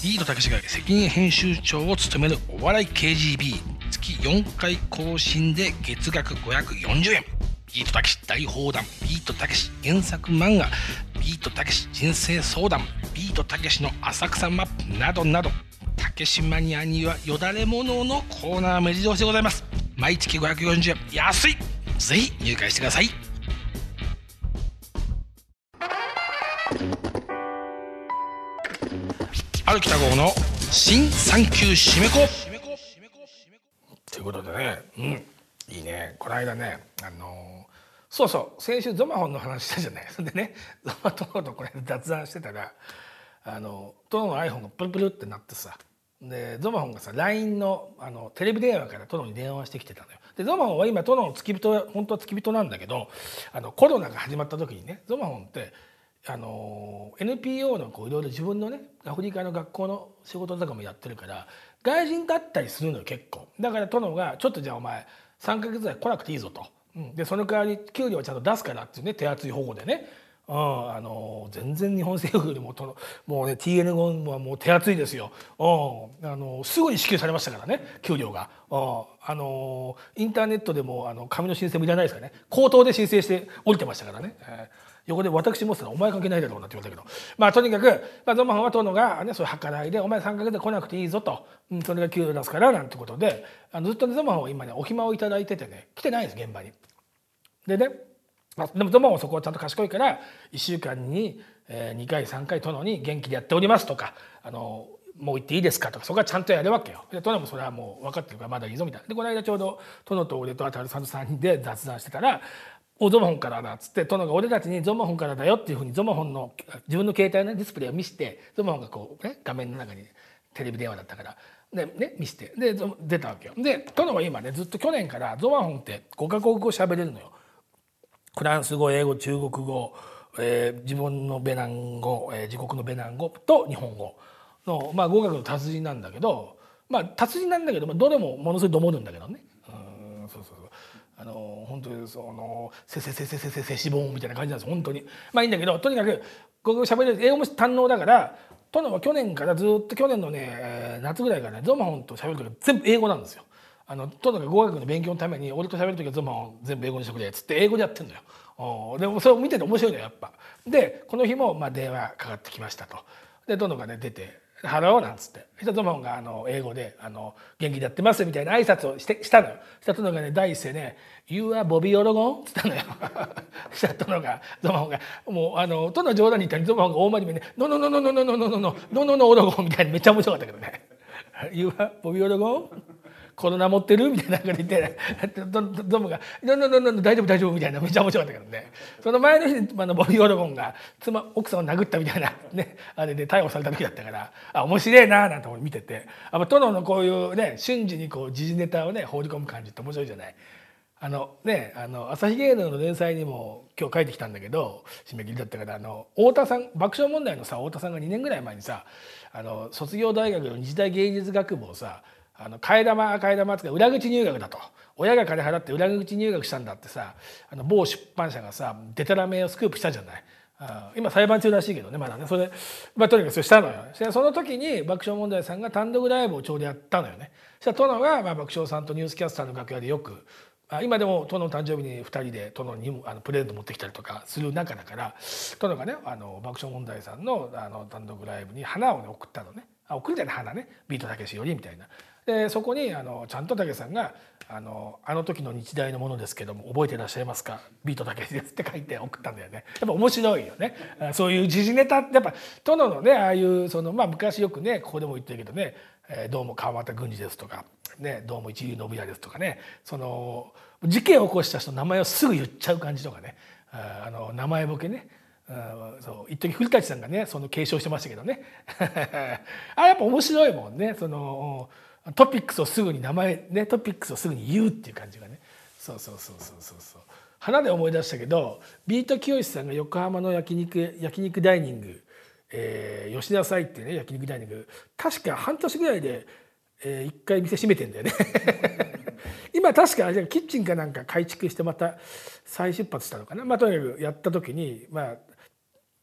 ビートたけしが責任編集長を務めるお笑い KGB、 月4回更新で月額540円。ビートたけし大放談、ビートたけし原作漫画、ビートたけし人生相談、ビートたけしの浅草マップなどなど、たけしマニアにはよだれもののコーナー目白押しでございます。毎月540円、安い。ぜひ入会してください。春北郷の新産休締め子ということでね、いいね。この間ね、そう先週ゾマホンの話したじゃない。それでね、ゾマトノとこれ雑談してたら、トノの iPhone がプルプルってなってさ、でゾマホンがさ LINE のテレビ電話からトノに電話してきてたのよ。でゾマホンは今トノの付き人、本当は付き人なんだけど、コロナが始まった時にね、ゾマホンってNPO のいろいろ自分のねアフリカの学校の仕事とかもやってるから外人だったりするのよ結構。だから殿がちょっとじゃあお前3ヶ月ぐらい来なくていいぞと、でその代わり給料はちゃんと出すからっていうね、手厚い保護でね、全然日本政府よりももうね TN5 はもう手厚いですよ。すぐに支給されましたからね、給料が。インターネットでも紙の申請もいらないですからね、口頭で申請して降りてましたからね。横で私もお前関係ないだろうなって言われたけど、とにかく、ゾマホンは殿がねそういう計らいでお前3ヶ月で来なくていいぞと、それが給料出すからなんてことで、ずっとゾマホンは今ねお暇をいただいててね、来てないんです現場に。でね、でもゾマホンはそこはちゃんと賢いから1週間に2回3回殿に元気でやっておりますとか、もう行っていいですかとか、そこはちゃんとやるわけよ。で殿もそれはもう分かってるからまだいいぞみたいな。でこの間ちょうど殿と俺とあたるさんと3人で雑談してたら、ゾマホンからだっつって、殿が俺たちにゾマホンからだよっていうふうにゾマホンの自分の携帯のディスプレイを見せて、ゾマホンが画面の中にテレビ電話だったからで見せて、で出たわけよ。で殿は今ねずっと去年からゾマホンって5カ国語喋れるのよ。フランス語、英語、中国語、自分のベナン語、自国のベナン語と日本語の、語学の達人なんだけど、達人なんだけど、どれもものすごいどもるんだけどね。本当にせしぼんみたいな感じなんです本当に。いいんだけど、とにかくここ喋れる、英語も堪能だから、殿は去年からずっと去年のね夏ぐらいからねゾマホンと喋る時は全部英語なんですよ。殿が語学の勉強のために俺と喋る時はゾマホン全部英語にしてくれっつって英語でやってんのよ。でもそれを見てて面白いのよやっぱ。でこの日も電話かかってきましたと。で殿がね出て「ハロー」なんつって、そしたらゾマホンが英語で「元気でやってます」みたいな挨拶をしたのよ。そしたら殿がね第一声ね「You are Bobby Orogon」っつったのよ。そしたら殿がゾマホンがもう殿冗談に言ったらゾマホンが大真面目に「ノノノノノノノノノノノノノオロゴン」みたいにめっちゃ面白かったけどね。「You are Bobby Orogon」コロナ持ってるみたいな感じでゾムが「大丈夫大丈夫」みたいなめっちゃ面白かったけどね。その前の日にボビー・オロゴンが奥さんを殴ったみたいなねあれで逮捕された時だったから、面白いななんて見てて、殿のこういうね瞬時に時事ネタをね放り込む感じって面白いじゃない。朝日芸能の連載にも今日書いてきたんだけど、締め切りだったから太田さん、爆笑問題のさ太田さんが2年ぐらい前にさ卒業大学の日大芸術学部をさ替え玉って裏口入学だと、親が金払って裏口入学したんだってさ某出版社がさデタラメをスクープしたじゃない。今裁判中らしいけどねまだね。それでとにかくそれしたのよ。その時に爆笑問題さんが単独ライブをちょうどやったのよね。そしたら殿が爆笑さんとニュースキャスターの楽屋でよく今でも殿の誕生日に2人で殿にプレゼント持ってきたりとかする仲だから、殿がね爆笑問題さんの単独ライブに花をね送ったのね。送るじゃない花ね、ビートたけしよりみたいな。でそこにちゃんとたけしさんがあの時の日大のものですけども覚えていらっしゃいますか、ビートたけしですって書いて送ったんだよね。やっぱ面白いよね。そういう時事ネタってやっぱ殿のねああいう昔よくねここでも言ってるけどね、どうも川俣郡司ですとかね、どうも一流信也ですとかね、事件を起こした人の名前をすぐ言っちゃう感じとかね、名前ボケね。そう一時古舘さんがね継承してましたけどね。やっぱ面白いもんね。トピックスをすぐに名前ね、トピックスをすぐに言うっていう感じがね。そう花で思い出したけど、ビートきよしさんが横浜の焼肉ダイニング、吉田祭っていうね焼肉ダイニング、確か半年ぐらいで、1回店閉めてんだよね。今確かキッチンかなんか改築してまた再出発したのかな。とにかくやった時に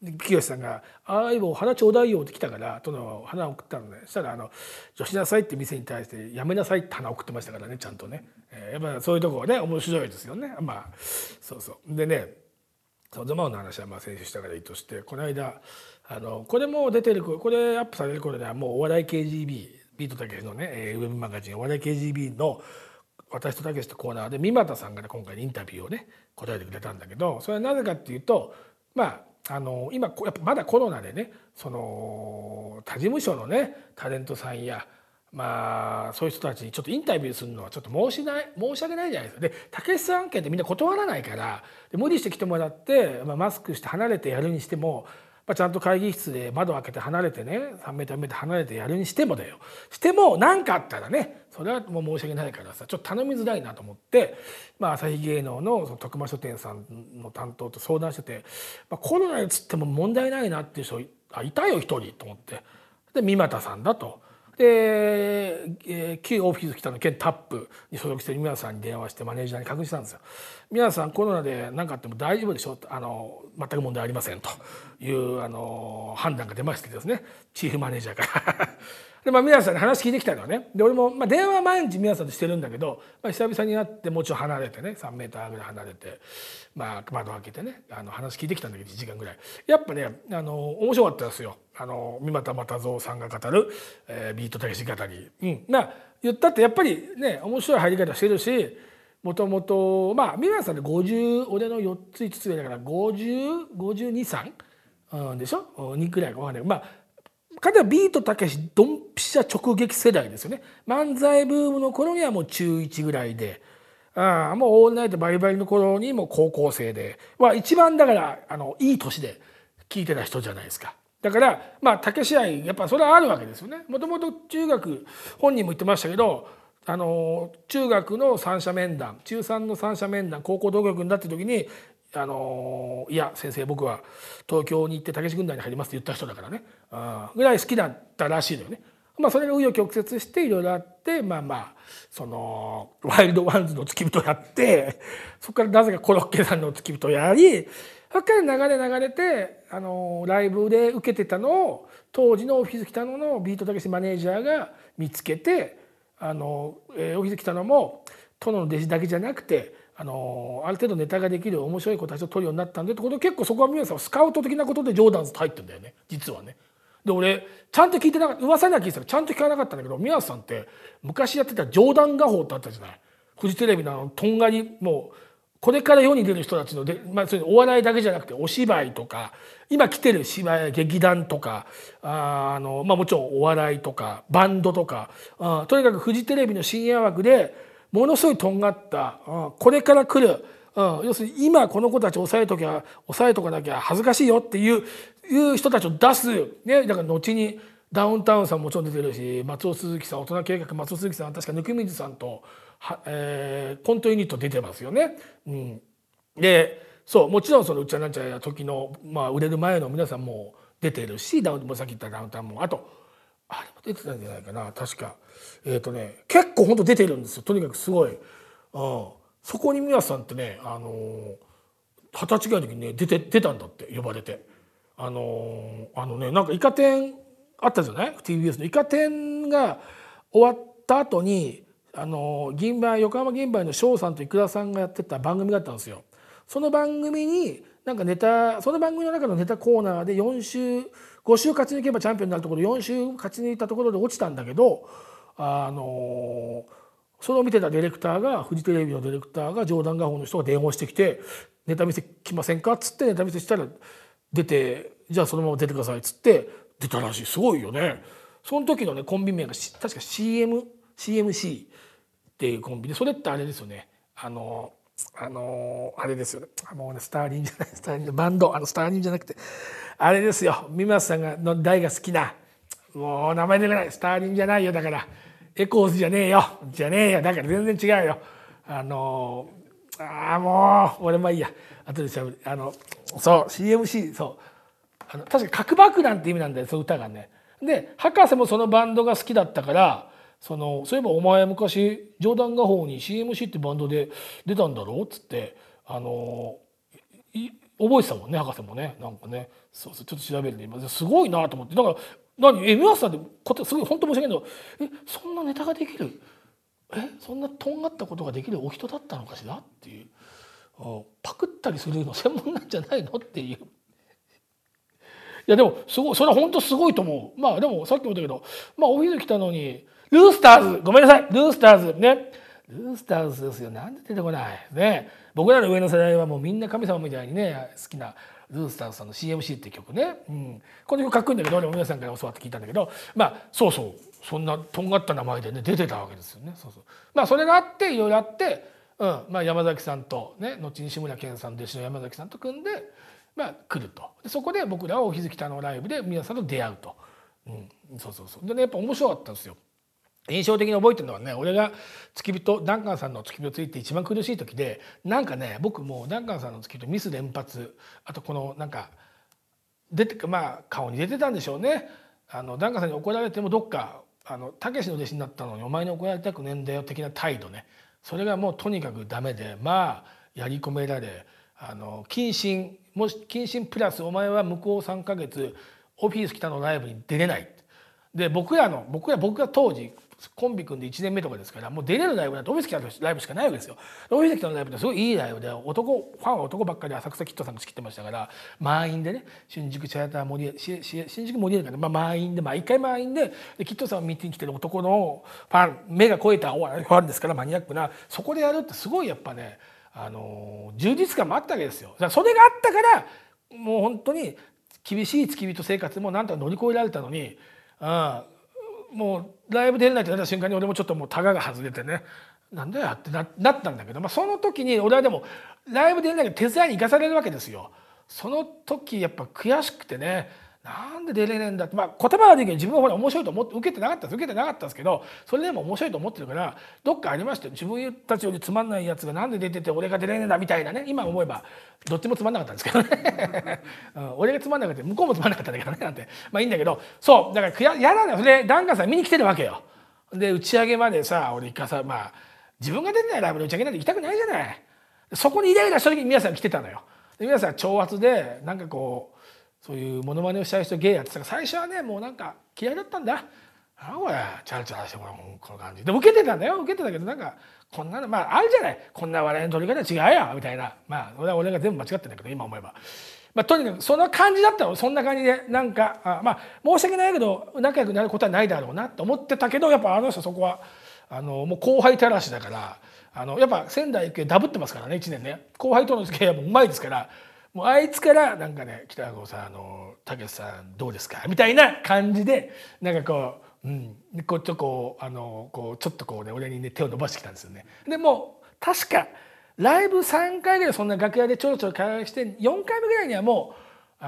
清さんが「ああいい花ちょうだいよ」って来たから花を送ったのね。そしたら女子なさいって店に対してやめなさいって花を送ってましたからね、ちゃんとね。やっぱそういうところね面白いですよね。まあそうそうでね、ゾマオの話はまあ先週したからいいとして、この間これも出てる、これアップされる頃ではもうお笑い KGB ビートたけしのねウェブマガジンお笑い KGB の私とたけしとコーナーで三俣さんがね今回インタビューをね答えてくれたんだけど、それはなぜかっていうと、まあ今やっぱまだコロナでね他事務所のねタレントさんやまあそういう人たちにちょっとインタビューするのはちょっと申し訳ないじゃないですか。でたけしさん案件ってみんな断らないから、無理して来てもらって、マスクして離れてやるにしても、ちゃんと会議室で窓開けて離れてね3メートル離れてやるにしても何かあったらねそれはもう申し訳ないからさ、ちょっと頼みづらいなと思って、朝日芸能の徳間書店さんの担当と相談してて、コロナにつっても問題ないなっていう人いたよ一人と思って、で三俣さんだと。で、旧オフィス北の県タップに所属している皆さんに電話してマネージャーに確認したんですよ。皆さんコロナで何かあっても大丈夫でしょう、全く問題ありませんという判断が出ましてですね、チーフマネージャーからで、皆さんに話聞いてきたのはね、で俺も、電話毎日皆さんとしてるんだけど、久々に会ってもうちょい離れてね3メーターぐらい離れて、窓開けてね話聞いてきたんだけど1時間ぐらいやっぱね面白かったですよ。三俣又三さんが語る、ビートたけし語り、言ったってやっぱりね面白い入り方してるし、もともと三俣さんで50、俺の4つ5つ上だから505253でしょ、2くらいか分かんない。彼はビートたけしドンピシャ直撃世代ですよね。漫才ブームの頃にはもう中1ぐらいで、もうオールナイトバリバリの頃にもう高校生で、一番だからいい年で聞いてた人じゃないですか。だからたけし愛やっぱそれはあるわけですよね。もともと中学、本人も言ってましたけど中学の三者面談、中3の三者面談、高校同学になった時にいや先生僕は東京に行ってたけし軍団に入りますって言った人だからね、ぐらい好きだったらしいのよね。それが紆余曲折していろいろあって、そのワイルドワンズの付き人やって、そこからなぜかコロッケさんの付き人やり、そこから流れてライブで受けてたのを当時のオフィス北野のビートたけしマネージャーが見つけて、オフィス北野も殿の弟子だけじゃなくてある程度ネタができる面白い子たちを取るようになったんでってことで、結構そこは皆さんスカウト的なことでジョーダンズと入ってんだよね実はね。で俺ちゃんと聞いてなかった、噂には聞いてたけどちゃんと聞かなかったんだけど、宮さんって昔やってたジョーダン画法ってあったじゃない。フジテレビのとんがり、もうこれから世に出る人たちのそういうお笑いだけじゃなくてお芝居とか今来てる芝居劇団とかもちろんお笑いとかバンドとかとにかくフジテレビの深夜枠でものすごいとんがったこれから来る要するに今この子たち抑えとかなきゃ恥ずかしいよっていう人たちを出す、ね、だから後にダウンタウンさんもちろん出てるし、松尾鈴木さん、大人計画松尾鈴木さんは確か温水さんとコントユニット出てますよね。でそうもちろんそのうっちゃなんちゃや時の、売れる前の皆さんも出てるし、さっき言ったダウンタウンもあれも出てたんじゃないかな確か。結構本当出てるんですよ。とにかくすごい。そこに皆さんってね20歳ぐらいの時にね出たんだって呼ばれて。なんかイカ天あったじゃない TBS のイカ天が終わった後に横浜銀杯の翔さんと生田さんがやってた番組があったんですよ。その番組になんかその番組の中のネタコーナーで5週勝ち抜けばチャンピオンになるところ4週勝ち抜いたところで落ちたんだけどそれを見てたディレクターがフジテレビのディレクターが冗談画法の人が電話してきて「ネタ見せ来ませんか?」っつってネタ見せしたら出て「じゃあそのまま出てください」っつって出たらしい。すごいよね。その時のねコンビ名が確か CMC っていうコンビで、それってあれですよねあれですよねもうねスターリンじゃないスターリンのバンドスターリンじゃなくてあれですよ三松さんの大が好きなもう名前出ないスターリンじゃないよだからエコーズじゃねえよだから全然違うよもう俺いいや後でしゃべるそう CMC そう確か核爆弾って意味なんだよその歌がね。で博士もそのバンドが好きだったからそういえばお前昔冗談画法に CMC ってバンドで出たんだろうっつって覚えてたもんね、博士もね。なんかね、そうそう、ちょっと調べるね、今すごいなと思って。だから宮さんってすごい本当申し訳ないけど、そんなネタができる、そんなとんがったことができるお人だったのかしらっていう、パクったりするの専門なんじゃないのっていう。いやでもすごい、それは本当すごいと思う。まあでもさっきも言ったけど、まあお昼来たのにルースターズ、ごめんなさい、ルースターズね、ルースターズですよ。なんで出てこないね。僕らの上の世代はもうみんな神様みたいにね好きなルースターズさんの CMC っていう曲ね、この曲かっこいいんだけど、俺も皆さんから教わって聞いたんだけど、まあそうそう、そんなとんがった名前でね出てたわけですよね。そうそう、まあそれがあっていろいろあって、まあ、山崎さんとね、後に志村けんさん弟子の山崎さんと組んで、まあ、来ると。でそこで僕らはお日付きのライブで皆さんと出会うと、そうそうそう。でね、やっぱ面白かったんですよ。印象的に覚えてるのはね、俺が付き人ダンカンさんの付き人ついて一番苦しい時で、なんかね、僕もうダンカンさんの付き人ミス連発、あとこのなんか出て、まあ顔に出てたんでしょうね。ダンカンさんに怒られてもどっかたけしの弟子になったのにお前に怒られたくねえんだよ的な態度ね、それがもうとにかくダメで、まあやり込められ、謹慎、もし謹慎プラスお前は向こう3ヶ月オフィス来たのライブに出れない。で僕が当時コンビ組んで1年目とかですから、もう出れるライブなんてオフィス来たライブしかないわけですよ。オフィス来たのライブってすごいいいライブで、ファンは男ばっかり、浅草キッドさんが仕切ってましたから、満員でね、新宿シアター新宿盛り上がるから、満員で毎回満員で、キッドさんを見に来てる男のファン、目が肥えたファンですから、マニアックな、そこでやるってすごいやっぱね、充実感もあったわけですよ。それがあったからもう本当に厳しい付き人生活もなんとか乗り越えられたのに、もうライブ出れないってなった瞬間に俺もちょっともうタガが外れてね、なんだよってなったんだけど、その時に俺はでもライブ出れないけど手伝いに行かされるわけですよ。その時やっぱ悔しくてね、なんで出れねえんだって、言葉はでいいけど自分はほら面白いと思って受けてなかったんですけど、それでも面白いと思ってるから、どっかありましたよ、自分たちよりつまんないやつがなんで出てて俺が出れねえんだみたいなね。今思えばどっちもつまんなかったんですけどね俺がつまんなかった、向こうもつまんなかったんだけどね、なんていいんだけど、そうだから嫌なんだよ。それでダンカンさん見に来てるわけよ。で打ち上げまでさ、俺自分が出てないライブの打ち上げなんて行きたくないじゃない。そこにイライラした時に皆さん来てたのよ。で皆さん挑発でなんかこうそういうモノマネをしたい人ゲイやってたから、最初はねもうなんか嫌いだったんだ。これチャラチャラしてこの感じで受けてたんだよ。受けてたけど、なんかこんなのあるじゃない、こんな笑いの取り方違うよみたいな、俺が全部間違ってんだけど今思えば、とにかくその感じだったの。そんな感じでなんか申し訳ないけど仲良くなることはないだろうなと思ってたけど、やっぱ人そこはもう後輩たらしだから、やっぱ仙台育英ダブってますからね、1年ね。後輩との付き合いはもううまいですから、もうあいつからなんかね、北郷さんたけしさんどうですかみたいな感じでなんかこう、ちょっとこうね俺にね手を伸ばしてきたんですよね。でもう確かライブ3回ぐらいそんな楽屋でちょろちょろ会話して、4回目ぐらいにはもう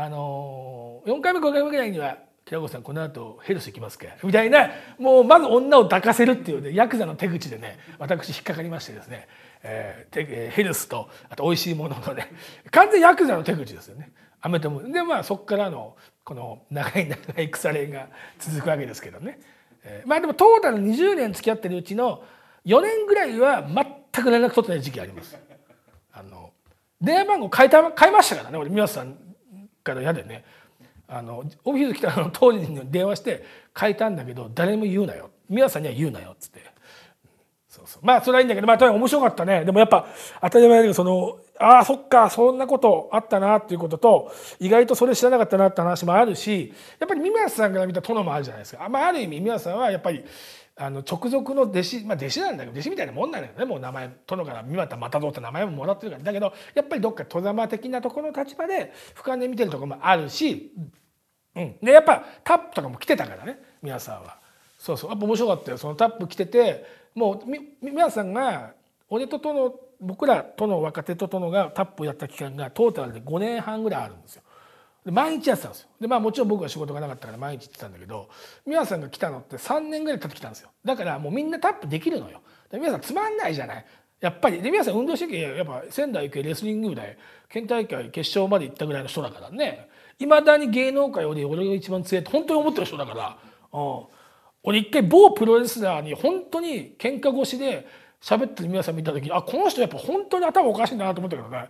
4回目5回目ぐらいには北郷さんこの後ヘルス行きますかみたいな、もうまず女を抱かせるっていうねヤクザの手口でね、私引っかかりましてですね、ヘルスとあと美味しいもののね、完全ヤクザの手口ですよね。アメとムでそこからのこの長い腐れが続くわけですけどね、でもトータル20年付き合ってるうちの4年ぐらいは全く連絡取ってない時期あります。電話番号変えましたからね、俺宮さんから嫌でね、オフィス来た当時に電話して変えたんだけど誰も言うなよ、宮さんには言うなよっつって。そうそれはいいんだけど、とにかく面白かったね。でもやっぱ当たり前だけどそっかそんなことあったなっていうことと、意外とそれ知らなかったなって話もあるし、やっぱり宮さんから見た殿もあるじゃないですか。ある意味宮さんはやっぱり直属の弟子、弟子なんだけど弟子みたいなもんなんだよね。もう名前殿から三股又蔵って名前ももらってるから。だけどやっぱりどっか戸様的なところの立場で俯瞰で見てるところもあるし、でやっぱタップとかも来てたからね宮さんは。そうやっぱ面白かったよ。そのタップ来てて、もう宮さんが俺と殿、僕らとの若手と殿がタップをやった期間がトータルで5年半ぐらいあるんですよ。で毎日やってたんですよ。でもちろん僕は仕事がなかったから毎日行ってたんだけど、宮さんが来たのって3年ぐらい経ってきたんですよ。だからもうみんなタップできるのよ。で宮さんつまんないじゃない。やっぱりで宮さん運動神経やっぱ仙台育英レスリング部で県大会決勝まで行ったぐらいの人だからね。いまだに芸能界より俺が一番強いって本当に思ってる人だから。俺一回某プロレスラーに本当に喧嘩越しで喋ってる皆さん見た時に、この人やっぱ本当に頭おかしいんだなと思ったけどね。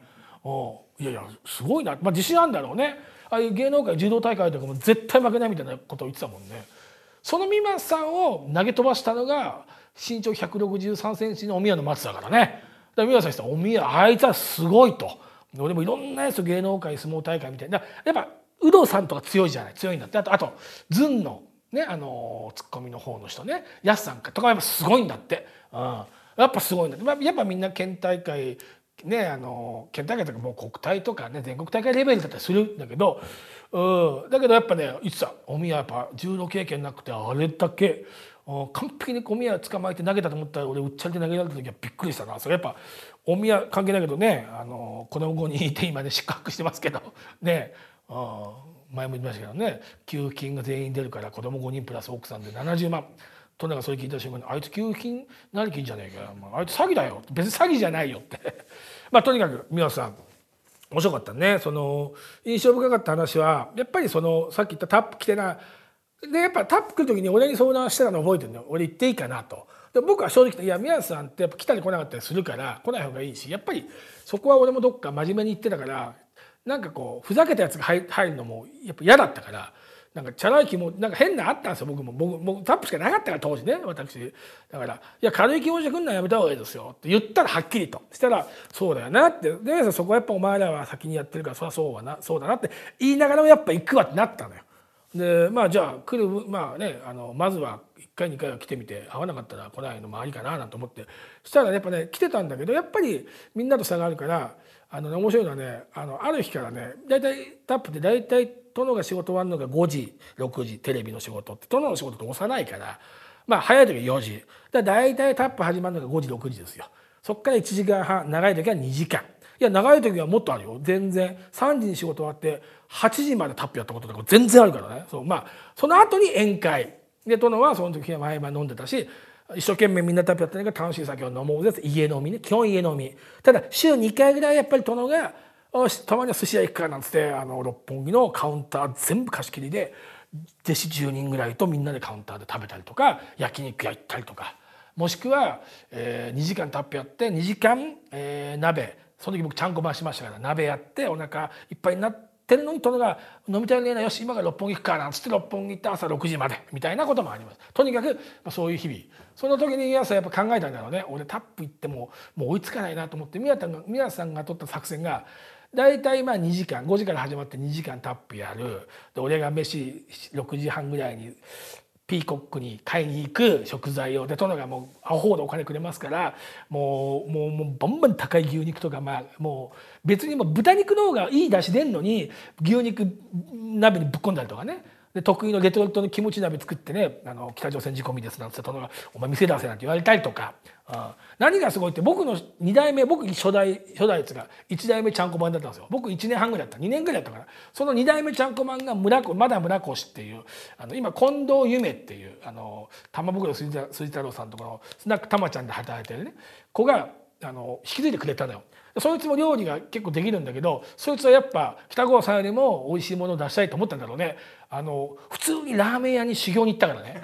いやいやすごいな、まあ、自信あるんだろうね。ああいう芸能界柔道大会とかも絶対負けないみたいなことを言ってたもんね。その三松さんを投げ飛ばしたのが身長163センチのお宮の松だからね。だから三松さん言ってたお宮あいつはすごいと。俺もいろんなやつ芸能界相撲大会みたいなやっぱ有働さんとか強いじゃない強いんだって。あとズンのねツッコミの方の人ねヤスさんとかやっぱすごいんだって、やっぱすごいんだって。やっぱみんな県大会ね県大会とかもう国体とかね全国大会レベルだったりするんだけど、だけどやっぱねいつさお宮やっぱ柔道経験なくてあれだけ完璧にお宮捕まえて投げたと思ったら俺うっちゃりで投げられた時はびっくりしたな。それやっぱお宮関係ないけどね子供5人いて今ね宿泊してますけどね前も言いましたけどね給付金が全員出るから子供5人プラス奥さんで70万。トナがそれ聞いた瞬間にあいつ給付金何金じゃねえかよ、あいつ詐欺だよ別に詐欺じゃないよってまあとにかく宮尾さん面白かったね。その印象深かった話はやっぱりそのさっき言ったタップ来てなでやっぱタップ来る時に俺に相談してたの覚えてるの。俺行っていいかなと。で僕は正直いや宮津さんってやっぱ来たり来なかったりするから来ない方がいいしやっぱりそこは俺もどっか真面目に言ってたからなんかこうふざけたやつが入るのもやっぱ嫌だったから。なんかチャラい気もなんか変なあったんですよ。僕もタップしかなかったから当時ね私だから「いや軽い気持ちで来んのはやめた方がいいですよ」って言ったらはっきりとしたら「そうだよな」って「でそこはやっぱお前らは先にやってるからそりゃそうだな」って言いながらもやっぱ行くわってなったのよ。でまあじゃあ来るまあねまずは1回2回は来てみて合わなかったら来ないのもありかななんて思ってしたらやっぱね来てたんだけどやっぱりみんなと差があるから面白いのはねある日からね大体タップって大体殿が仕事終わるのが5時6時テレビの仕事って殿の仕事って幼いからまあ早い時は4時だ大体タップ始まるのが5時6時ですよ。そっから1時間半長い時は2時間いや長い時はもっとあるよ全然3時に仕事終わって8時までタップやったこととか全然あるからね。そうまあその後に宴会で殿はその時は毎晩飲んでたし一生懸命みんなタップやってないから楽しい酒を飲もうぜって家飲みね基本家飲み。ただ週2回ぐらいやっぱり殿がよしたまには寿司屋行くかなんつって六本木のカウンター全部貸し切りで弟子10人ぐらいとみんなでカウンターで食べたりとか焼肉屋行ったりとかもしくは、2時間タップやって2時間、鍋その時僕ちゃんこ回しましたから鍋やってお腹いっぱいになってるのに殿が飲みたいねえなよし今から六本木行くかなんつって六本木行って朝6時までみたいなこともあります。とにかくそういう日々その時に宮さんやっぱ考えたんだろうね。俺タップ行ってもう追いつかないなと思って宮さんが取った作戦が大体まあ2時間5時から始まって2時間タップやるで俺が飯6時半ぐらいにピーコックに買いに行く食材をで殿がもうアホほどお金くれますからもうバンバン高い牛肉とかまあもう別にもう豚肉の方がいい出汁出んのに牛肉鍋にぶっ込んだりとかねで得意のレトルトのキムチ鍋作ってね北朝鮮仕込みですなんて殿が「お前店出せ」なんて言われたりとか、何がすごいって僕の2代目僕初代ですが1代目ちゃんこマンだったんですよ。僕1年半ぐらいだった2年ぐらいだったからその2代目ちゃんこマンがまだ村越っていう今近藤夢っていう玉袋筋太郎さんとこのスナックたまちゃんで働いてるね子が引き継いでくれたのよ。そいつも料理が結構できるんだけどそいつはやっぱ北郷さんよりも美味しいものを出したいと思ったんだろうね。普通にラーメン屋に修行に行ったからね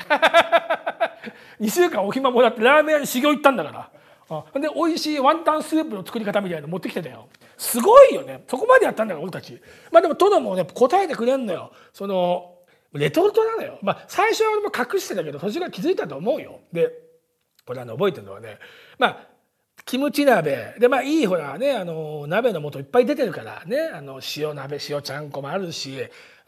2週間お暇もらってラーメン屋に修行行ったんだからで美味しいワンタンスープの作り方みたいなの持ってきてたよ。すごいよねそこまでやったんだから俺たち。まあでも殿もね答えてくれんのよ。そのレトルトなのよ。まあ最初は俺も隠してたけど途中から気づいたと思うよ。でこれ覚えてるのはねまあキムチ鍋でまあいいほらね鍋の素いっぱい出てるからね塩鍋塩ちゃんこもあるしで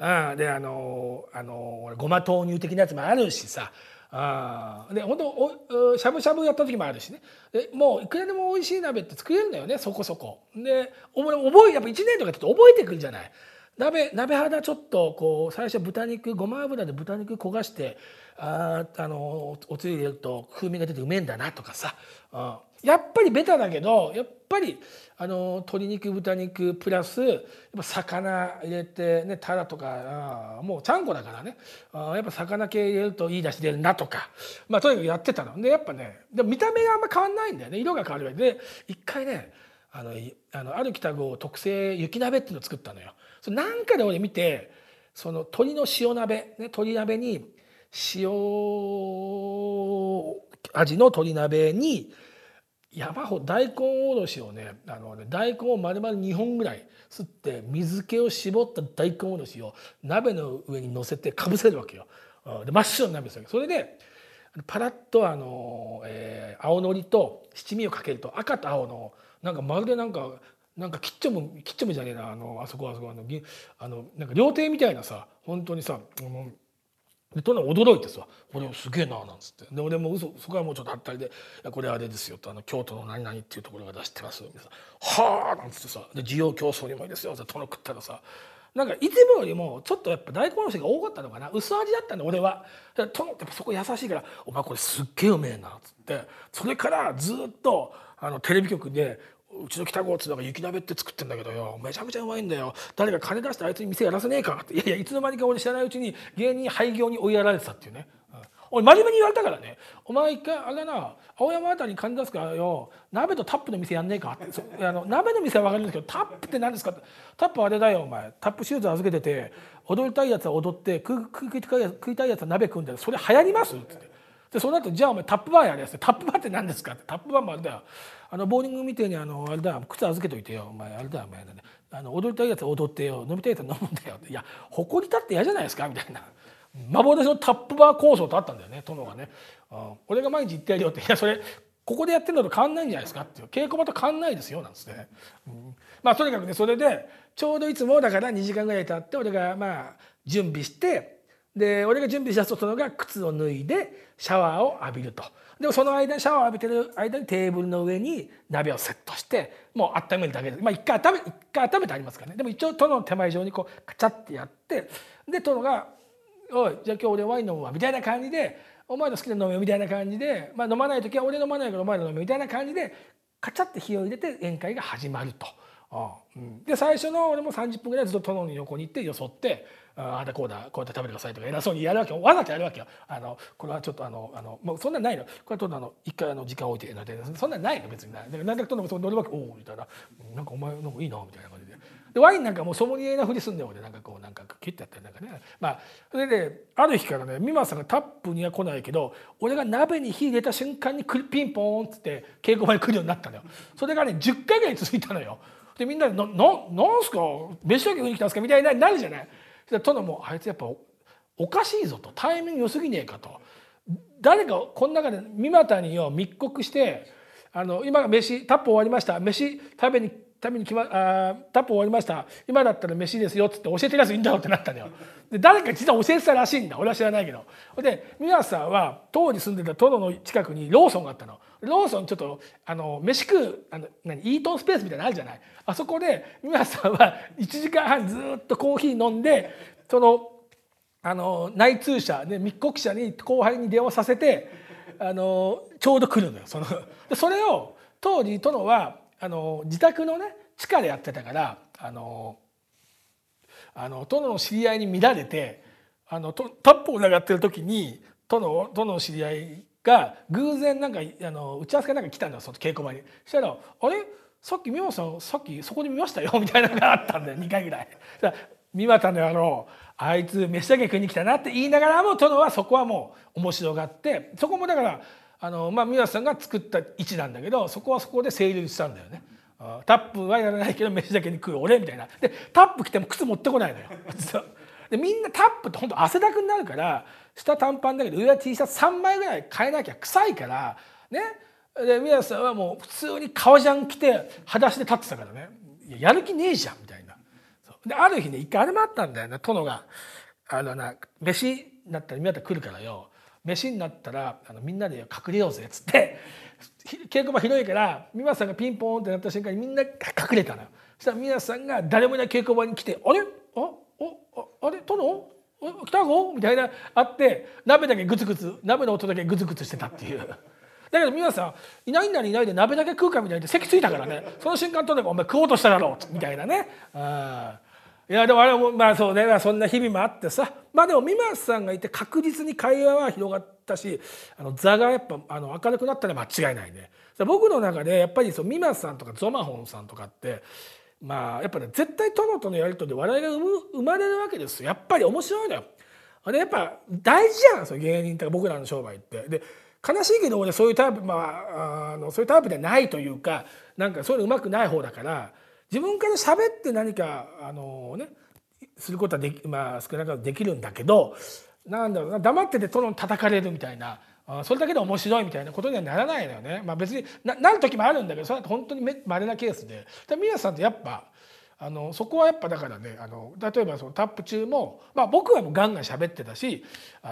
ごま豆乳的なやつもあるしさで本当しゃぶしゃぶやった時もあるしねでもういくらでも美味しい鍋って作れるんだよねそこそこ。でやっぱ1年とかちょっと覚えてくるじゃない。鍋肌ちょっとこう最初豚肉ごま油で豚肉焦がしておつゆ入れると風味が出てうめえんだなとかさやっぱりベタだけどやっぱり鶏肉豚肉プラスやっぱ魚入れてねタラとかもうちゃんこだからねやっぱ魚系入れるといい出汁出るなとかまあとにかくやってたのでやっぱねでも見た目があんま変わんないんだよね色が変わるわけで一回ねある北郷特製雪鍋っていうのを作ったのよ。なんかで俺見てその鶏の塩鍋、ね、鶏鍋に塩味の鶏鍋に山ほど大根おろしをね大根を丸々2本ぐらいすって水気を絞った大根おろしを鍋の上に乗せてかぶせるわけよ。で真っ白になるんですよ。それでパラッと青のりと七味をかけると赤と青のなんかまるでなんかキッチョムじゃねえなあそこなんか料亭みたいなさ本当にさでとにかく驚いてさ「俺すげえな」なんつってで俺もそこはもうちょっとあったりで「これあれですよ」と京都の何々っていうところが出してます」みたいなさ「はあ」なんつってさで需要競争にもいいですよって殿食ったらさなんかいつもよりもちょっとやっぱ大根おろしが多かったのかな薄味だったんだ俺は。殿ってそこ優しいから「お前これすっげえうめえな」っつってそれからずっとテレビ局でうちの北郷っつうのが雪鍋って作ってんだけどよめちゃくちゃうまいんだよ誰か金出してあいつに店やらせねえかっていつの間にか俺知らないうちに芸人廃業に追いやられてたっていうね、俺真面目に言われたからね「お前一回あれだな青山あたりに金出すからよ鍋とタップの店やんねえか」って鍋の店は分かるんですけどタップって何ですかってタップあれだよお前タップシューズ預けてて踊りたいやつは踊って食いたいやつは鍋食うんだよそれ流行りますって言って。でその後じゃあお前タップバーやれやつタップバーって何ですかってタップバーもあれだよボーリングみたいにあれだ靴預けといてよお前あれだよお前踊りたいやつは踊ってよ飲みたいやつは飲むんだよっていや誇り立って嫌じゃないですかみたいな幻のタップバー構想とあったんだよね殿がね、俺が毎日言ってやるよっていやそれここでやってるのと変わんないんじゃないですかっていう稽古場と変わんないですよなんつってね、まあとにかくねそれでちょうどいつもだから2時間ぐらい経って俺がまあ準備してで俺が準備したとのが靴を脱いでシャワーを浴びると。でもその間シャワーを浴びてる間にテーブルの上に鍋をセットしてもう温めるだけで一回温めてありますからね。でも一応殿の手前上にこうカチャってやってで殿が「おいじゃあ今日俺ワイン飲むわ」みたいな感じで「お前の好きな飲むよ」みたいな感じで、まあ、飲まない時は俺飲まないからお前の飲むみたいな感じでカチャって火を入れて宴会が始まると。で最初の俺も30分ぐらいずっと殿の横に行ってよそって「あだこうだこうやって食べてください」とか偉そうにやるわけよわざとやるわけよ。これはちょっともうそんなんないのこれはちょっと一回時間置いてなんてそんなんないの別にないだから何だか殿もその乗るわけ「おお」みたいな「なんかお前なんかいいな」みたいな感じで。でワインなんかもうソムリエなふりすんだよ俺なんかキュッてやったりなんかねまあそれである日からね美馬さんがタップには来ないけど俺が鍋に火入れた瞬間にピンポーンっつって稽古場に来るようになったのよ。それがね10回ぐらい続いたのよ。でみんなで「なんすか飯だけ食いに来たんですか?」みたいになるじゃない。そしたら殿も「あいつやっぱおかしいぞ」と「タイミング良すぎねえか」と「誰かこの中で三股によ密告して今飯タップ終わりました飯食べにタップ終わりました今だったら飯ですよ」っつって教えてるやついいんだろうってなったのよ。で誰か実は教えてたらしいんだ俺は知らないけど。で宮さんは当時住んでた殿の近くにローソンがあったの。ローソンちょっと飯食うイートンスペースみたいなのあるじゃない。あそこで宮さんは1時間半ずっとコーヒー飲んで内通者で密告者に後輩に電話させてちょうど来るのよ。それを当時殿は自宅のね地下でやってたから殿の知り合いに見られてタップを流ってる時に殿の知り合いが偶然なんか打ち合わせかなんか来たんだよその稽古場に。そしたら「あれさっき美馬さんさっきそこで見ましたよ」みたいなのがあったんだよ2回ぐらい。三股の野郎あいつ飯だけ食いに来たなって言いながらも殿はそこはもう面白がってそこもだから三股さんが作った位置なんだけどそこはそこで成立したんだよね。タップはやらないけど飯だけに食う俺みたいな。でタップ着ても靴持ってこないのよ。でみんなタップって本当汗だくになるから下短パンだけど上は T シャツ3枚ぐらい変えなきゃ臭いからね。で宮さんはもう普通に革ジャン着て裸足で立ってたからねやる気ねえじゃんみたいな。である日ね一回あれもあったんだよね。殿が飯になったら宮田来るからよ飯になったらみんなで隠れようぜっつって稽古場広いから美馬さんがピンポーンってなった瞬間にみんな隠れたのよ。そしたら美馬さんが誰もいない稽古場に来て「あれあれ殿来たぞ?」みたいなあって鍋だけグツグツ鍋の音だけグツグツしてたっていう。だけど皆さんいないんならいないで鍋だけ食うかみたいな席ついたからねその瞬間とねお前食おうとしただろうみたいなね。いやでもあれもまあそうねそんな日々もあってさまあでも三馬さんがいて確実に会話は広がったし座がやっぱ明るくなったら間違いないね。僕の中でやっぱり三馬さんとかゾマホンさんとかってまあやっぱね絶対殿とのやり取りで笑いが生まれるわけですよ。やっぱり面白いのよ。でやっぱ大事じゃんその芸人とか僕らの商売って。で悲しいけど俺そういうタイプ、そういうタイプではないというか、なんかそういうのうまくない方だから、自分から喋って何かすることは少なからずできるんだけど、なんだろうな、黙ってて殿叩かれるみたいな、それだけで面白いみたいなことにはならないのよね。別になる時もあるんだけど、それは本当に稀なケースで、宮さんってやっぱそこはやっぱだからね、例えばそのタップ中も、僕はもうガンガン喋ってたし、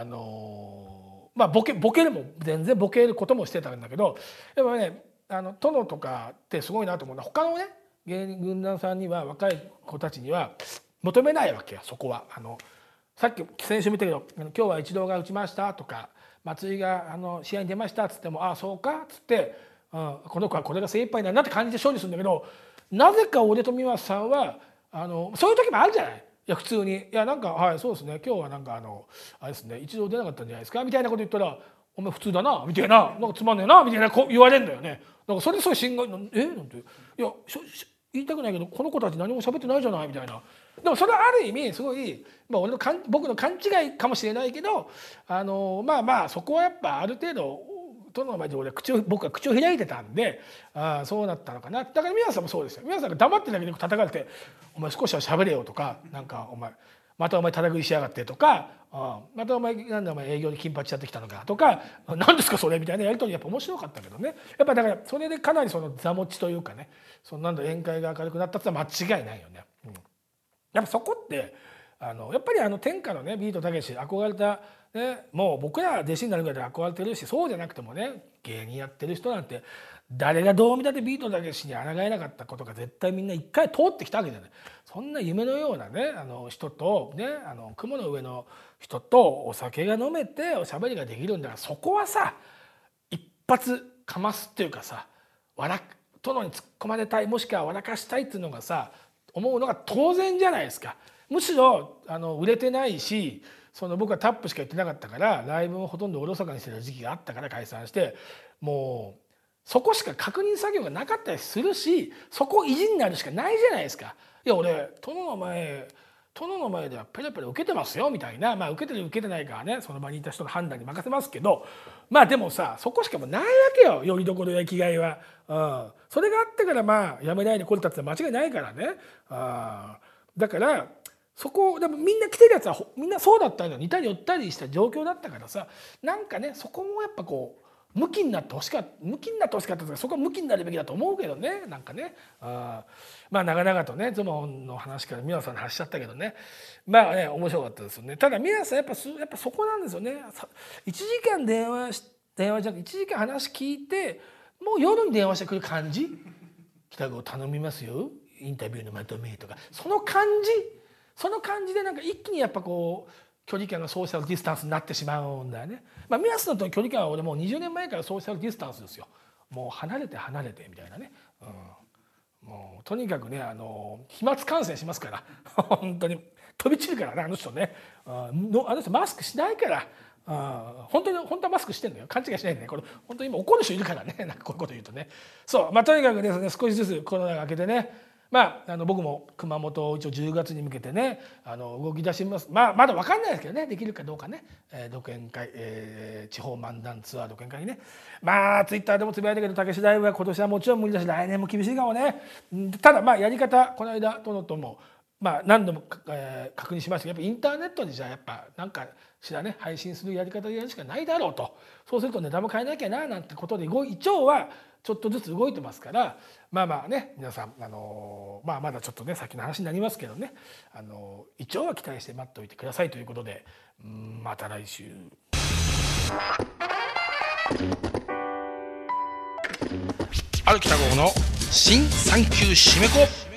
ボケるも全然ボケることもしてたんだけど、やっぱね殿とかってすごいなと思うのは、他のね芸人軍団さんには、若い子たちには求めないわけよ、そこは。さっき先週見たけど「今日は一郎が打ちました」とか「松井が試合に出ました」っつっても「ああそうか」っつって、この子はこれが精一杯なんだって感じで勝利するんだけど、なぜか俺と三松さんはそういう時もあるじゃない。いや普通に「いやなんかはいそうですね今日はなんかあれですね一度出なかったんじゃないですか」みたいなこと言ったら「お前普通だな」みたいな「なんかつまんねえな」みたいな言われるんだよね。なんかそれですごい心外「えなんていや言いたくないけどこの子たち何も喋ってないじゃない」みたいな。でもそれはある意味すごい、僕の勘違いかもしれないけど、そこはやっぱある程度殿の前で僕は口を開いてたんで、そうなったのかな。だから宮さんもそうですよ。宮さんが黙ってだけで叩かれて「お前少しは喋れよ」とか「なんかお前またお前叩食いしやがって」とか「またお前なんでお前営業で金八やってきたのか」とか「何ですかそれ」みたいなやり取りやっぱ面白かったけどね。やっぱだからそれでかなりその座持ちというかね、その宴会が明るくなったってのは間違いないよね。やっぱそこってやっぱり天下のねビートたけし憧れた、ね、もう僕ら弟子になるぐらいで憧れてるし、そうじゃなくてもね芸人やってる人なんて誰がどう見たってビートたけしに抗えなかったことが絶対みんな一回通ってきたわけじゃない。そんな夢のようなね人とね雲の上の人とお酒が飲めておしゃべりができるんだから、そこはさ一発かますっていうかさ、殿に突っ込まれたい、もしくは笑かしたいっていうのがさ思うのが当然じゃないですか。むしろ売れてないし、僕はタップしか言ってなかったからライブもほとんどおろそかにしてた時期があったから解散して、もうそこしか確認作業がなかったりするし、そこを意地になるしかないじゃないですか。いや俺殿の前ではペラペラ受けてますよみたいな、受けてる受けてないかはねその場にいた人の判断に任せますけど、でもさそこしかもないわけよ、よりどころや気概は。それがあってからやめないでこれたって間違いないからね。だからそこでもみんな来てるやつはみんなそうだったのよ。似たり寄ったりした状況だったからさ、なんかねそこもやっぱこう向きになってほしかったとか、そこは向きになるべきだと思うけどね。なんかね長々とねズボンの話から宮さんの話しちゃったけどね、面白かったですよね。ただ宮さんやっぱそこなんですよね。1時間電話じゃなくて1時間話聞いて、もう夜に電話してくる感じ「北郷頼みますよインタビューのまとめ」とか、その感じでなんか一気にやっぱこう距離感がソーシャルディスタンスになってしまうんだよね。宮さんとの距離感は俺もう20年前からソーシャルディスタンスですよ。もう離れてみたいなね。もうとにかくね飛沫感染しますから本当に飛び散るからねあの人ね。あの人マスクしないから。本当はマスクしてんのよ、勘違いしないでね。これ本当に今怒る人いるからね、なんかこういうこと言うとね。そうとにかくですね、少しずつコロナが明けてね、僕も熊本を一応10月に向けてね動き出します。まだ分かんないですけどね、できるかどうかね。独演会、地方漫談ツアー独演会にね、ツイッターでもつぶやいたけど、たけしライブは今年はもちろん無理だし来年も厳しいかもね。ただやり方この間殿とも何度も確認しましたけど、やっぱインターネットにじゃあやっぱなんかしらね配信するやり方でやるしかないだろうと。そうするとネタも変えなきゃななんてことで一応はちょっとずつ動いてますから、ね皆さんまだちょっとね先の話になりますけどね、一応は期待して待っておいてくださいということで、また来週。ある北郷の新産休締め子。